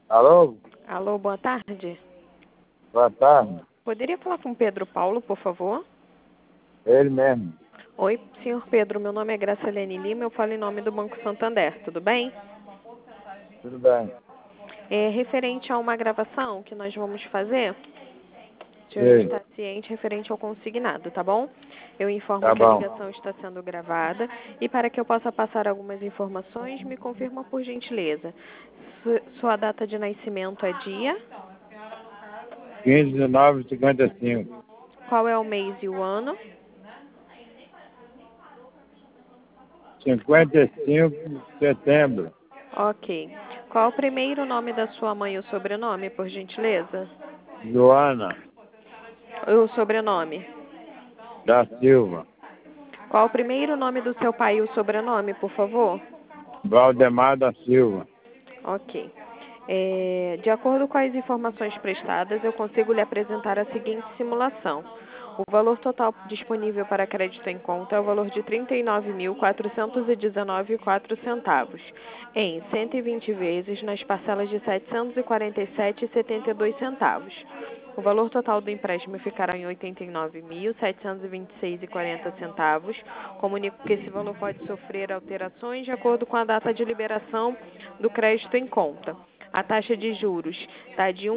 Alô? Alô, boa tarde. Boa tarde. Poderia falar com Pedro Paulo, por favor? Ele mesmo. Oi, senhor Pedro, meu nome é Gracilene Lima, eu falo em nome do Banco Santander, tudo bem? Tudo bem. É referente a uma gravação que nós vamos fazer, o senhor Ei, está ciente referente ao consignado, tá bom? Eu informo tá que a bom. ligação está sendo gravada e para que eu possa passar algumas informações, me confirma por gentileza. Sua data de nascimento é dia? 15/9/55. Qual é o mês e o ano? 55 de setembro. Ok. Qual o primeiro nome da sua mãe e o sobrenome, por gentileza? Joana O sobrenome. da Silva. Qual o primeiro nome do seu pai e o sobrenome, por favor? Valdemar da Silva. Ok. De acordo com as informações prestadas, eu consigo lhe apresentar a seguinte simulação. O valor total disponível para crédito em conta é o valor de R$ 39.419,04, em 120 vezes nas parcelas de R$ 747,72. O valor total do empréstimo ficará em R$ 89.726,40. Comunico que esse valor pode sofrer alterações de acordo com a data de liberação do crédito em conta. A taxa de juros está de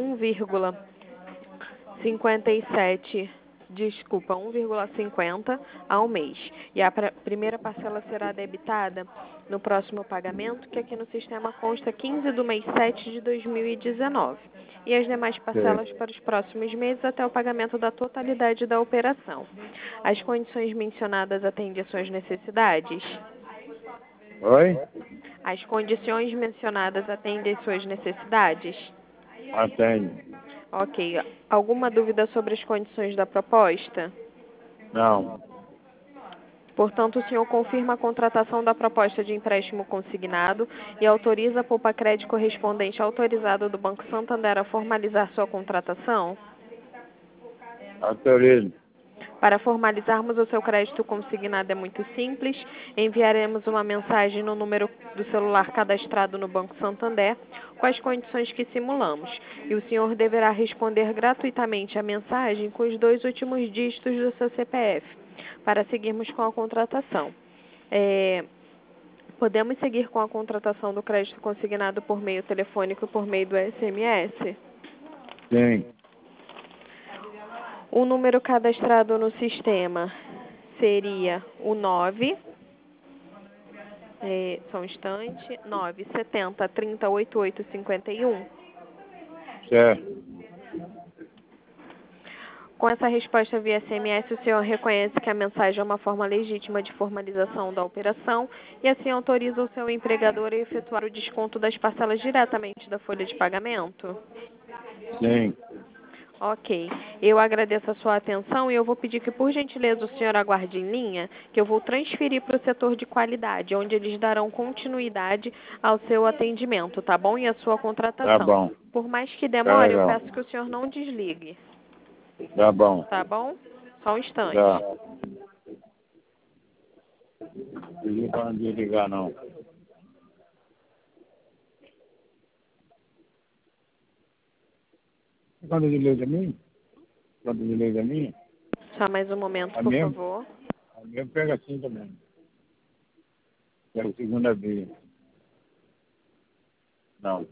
1,50 ao mês. E a primeira parcela será debitada no próximo pagamento, que aqui no sistema consta 15 do mês 7 de 2019. E as demais parcelas para os próximos meses até o pagamento da totalidade da operação. As condições mencionadas atendem às suas necessidades? Oi? As condições mencionadas atendem às suas necessidades? Atende. Ok. Alguma dúvida sobre as condições da proposta? Não. Portanto, o senhor confirma a contratação da proposta de empréstimo consignado e autoriza a Poupa-Crédito correspondente autorizado do Banco Santander a formalizar sua contratação? Autorizo. Para formalizarmos o seu crédito consignado é muito simples. Enviaremos uma mensagem no número do celular cadastrado no Banco Santander com as condições que simulamos. E o senhor deverá responder gratuitamente a mensagem com os 2 últimos dígitos do seu CPF para seguirmos com a contratação. Podemos seguir com a contratação do crédito consignado por meio telefônico e por meio do SMS? Sim. O número cadastrado no sistema seria o 9, só um instante, 970 30 88 51. Certo. Com essa resposta via SMS, o senhor reconhece que a mensagem é uma forma legítima de formalização da operação e assim autoriza o seu empregador a efetuar o desconto das parcelas diretamente da folha de pagamento? Sim. Ok. Eu agradeço a sua atenção e eu vou pedir que, por gentileza, o senhor aguarde em linha, que eu vou transferir para o setor de qualidade, onde eles darão continuidade ao seu atendimento, tá bom? E à sua Tá contratação. bom. Por mais que Tá demore, eu legal. peço que o senhor não desligue, Tá bom. tá bom? Só um instante. Tá. Pedi pra não desligar, não. Quando desliga a mim? Quando desliga a minha? Só mais um momento, A por minha? favor. A minha pega assim também. É a segunda via. Não.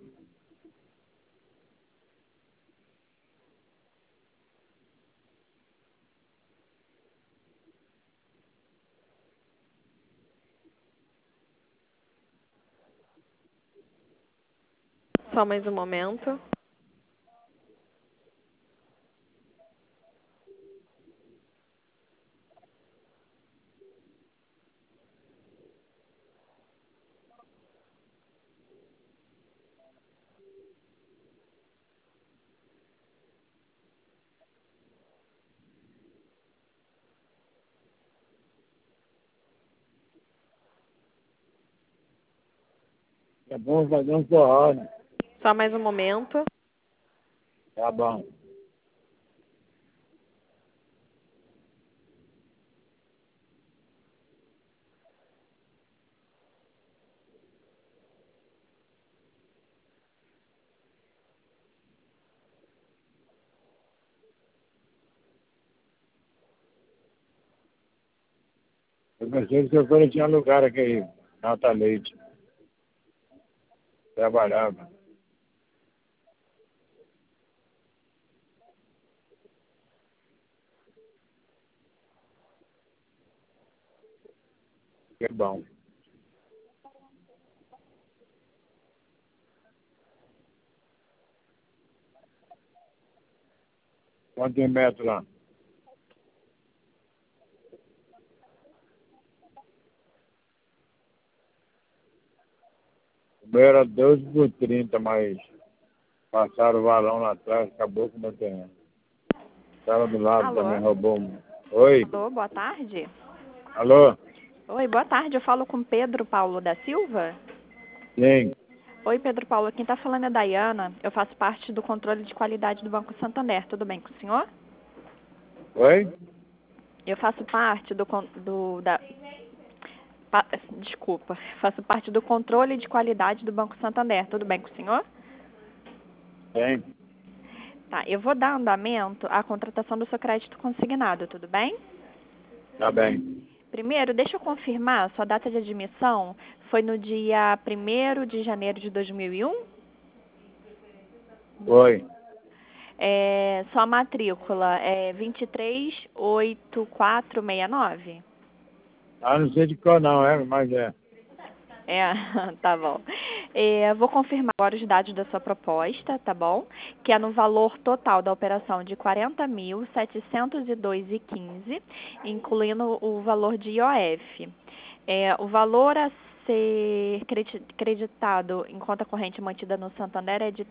Só mais um momento. É bom fazer um forró, né? Só mais um momento. Tá bom. Eu pensei que eu tinha lugar aqui, Nata Leite. Trabalhava. Que bom. Quanto tem metro lá? O meu era 12 por 30, mas passaram o valão lá atrás, acabou com o meu terreno. O cara do lado Alô? também roubou um. Oi? Alô, boa tarde. Alô? Oi, boa tarde. Eu falo com Pedro Paulo da Silva. Sim. Oi, Pedro Paulo. Quem está falando é Dayana. Eu faço parte do controle de qualidade do Banco Santander. Tudo bem com o senhor? Oi? Eu faço parte desculpa. Faço parte do controle de qualidade do Banco Santander. Tudo bem com o senhor? Tem. Tá, eu vou dar andamento à contratação do seu crédito consignado, tudo bem? Tá bem. Primeiro, deixa eu confirmar, sua data de admissão foi no dia 1º de janeiro de 2001? Oi. Sua matrícula é 238469? Ah, não sei de qual não, mas é. É, tá bom. Vou confirmar agora os dados da sua proposta, tá bom? Que é no valor total da operação de 40.702,15, incluindo o valor de IOF. O valor a ser creditado em conta corrente mantida no Santander é de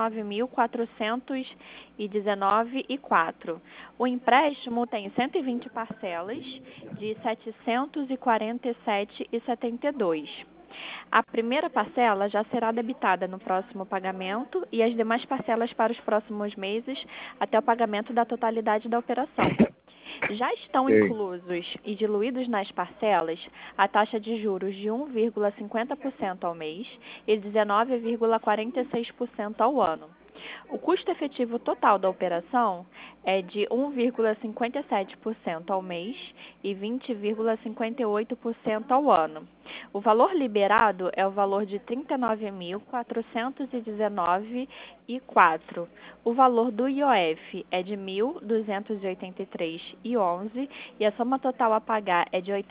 39.419,04. O empréstimo tem 120 parcelas de 747,72. A primeira parcela já será debitada no próximo pagamento e as demais parcelas para os próximos meses até o pagamento da totalidade da operação. Já estão Sei. inclusos e diluídos nas parcelas a taxa de juros de 1,50% ao mês e 19,46% ao ano. O custo efetivo total da operação é de 1,57% ao mês e 20,58% ao ano. O valor liberado é o valor de R$ 39.419,04. O valor do IOF é de R$ 1.283,11 e a soma total a pagar é de R$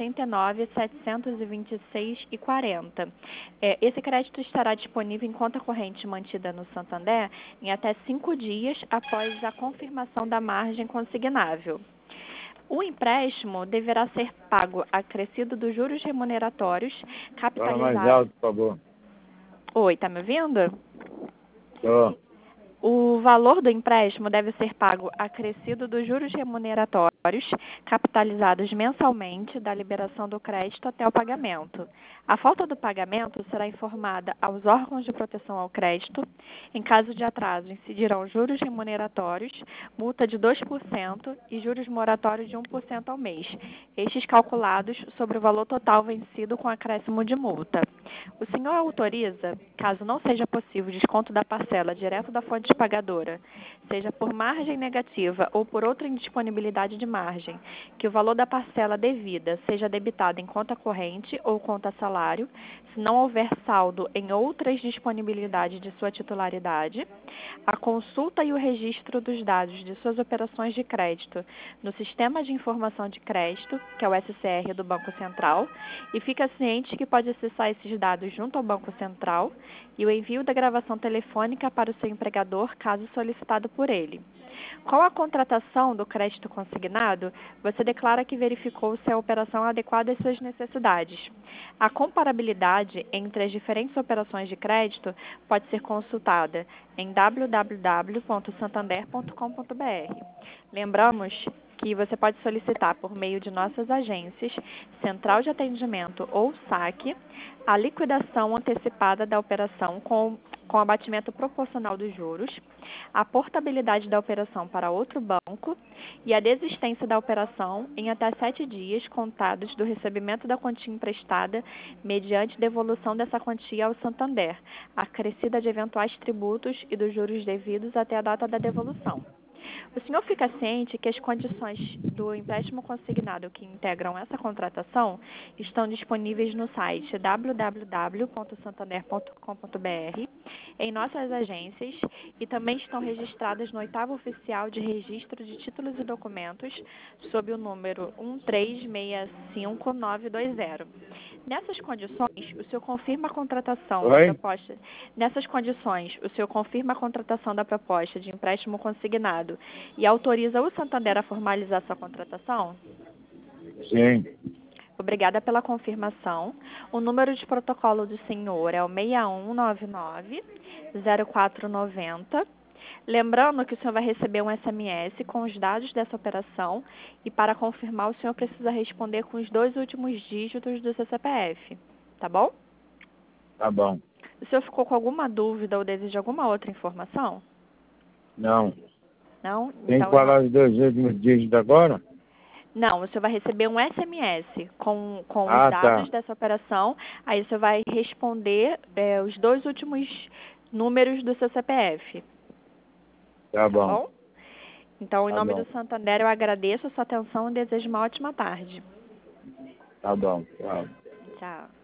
89.726,40. Esse crédito estará disponível em conta corrente mantida no Santander em até 5 dias após a confirmação da margem consignável. O empréstimo deverá ser pago acrescido dos juros remuneratórios Fala mais capitalizados. alto, por favor. Oi, tá me ouvindo? Tô. O valor do empréstimo deve ser pago acrescido dos juros remuneratórios capitalizados mensalmente da liberação do crédito até o pagamento. A falta do pagamento será informada aos órgãos de proteção ao crédito. Em caso de atraso, incidirão juros remuneratórios, multa de 2% e juros moratórios de 1% ao mês, estes calculados sobre o valor total vencido com acréscimo de multa. O senhor autoriza, caso não seja possível o desconto da parcela direto da fonte pagadora, seja por margem negativa ou por outra indisponibilidade de margem, que o valor da parcela devida seja debitado em conta corrente ou conta salário, se não houver saldo em outras disponibilidades de sua titularidade, a consulta e o registro dos dados de suas operações de crédito no Sistema de Informação de Crédito, que é o SCR do Banco Central, e fica ciente que pode acessar esses dados junto ao Banco Central e o envio da gravação telefônica para o seu empregador, caso solicitado por ele. Com a contratação do crédito consignado, você declara que verificou se a operação é adequada às suas necessidades. A comparabilidade entre as diferentes operações de crédito pode ser consultada em www.santander.com.br. Lembramos que você pode solicitar por meio de nossas agências, Central de Atendimento ou SAC, a liquidação antecipada da operação com abatimento proporcional dos juros, a portabilidade da operação para outro banco e a desistência da operação em até 7 dias contados do recebimento da quantia emprestada mediante devolução dessa quantia ao Santander, acrescida de eventuais tributos e dos juros devidos até a data da devolução. O senhor fica ciente que as condições do empréstimo consignado que integram essa contratação estão disponíveis no site www.santander.com.br, em nossas agências e também estão registradas no 8º Oficial de Registro de Títulos e Documentos, sob o número 1365920. Nessas condições, o senhor confirma a contratação da proposta. Nessas condições, o senhor confirma a contratação da proposta de empréstimo consignado e autoriza o Santander a formalizar sua contratação? Sim. Obrigada pela confirmação. O número de protocolo do senhor é o 6199-0490. Lembrando que o senhor vai receber um SMS com os dados dessa operação e para confirmar o senhor precisa responder com os 2 últimos dígitos do seu CPF. Tá bom? Tá bom. O senhor ficou com alguma dúvida ou deseja alguma outra informação? Não. Não? Tem Então, que falar os 2 últimos dígitos agora? Não, o senhor vai receber um SMS com os Ah, dados tá. dessa operação. Aí o senhor vai responder os 2 últimos números do seu CPF. Tá bom. Bom? Então, em Tá nome bom. do Santander, eu agradeço a sua atenção e desejo uma ótima tarde. Tá bom. Tchau. Tchau.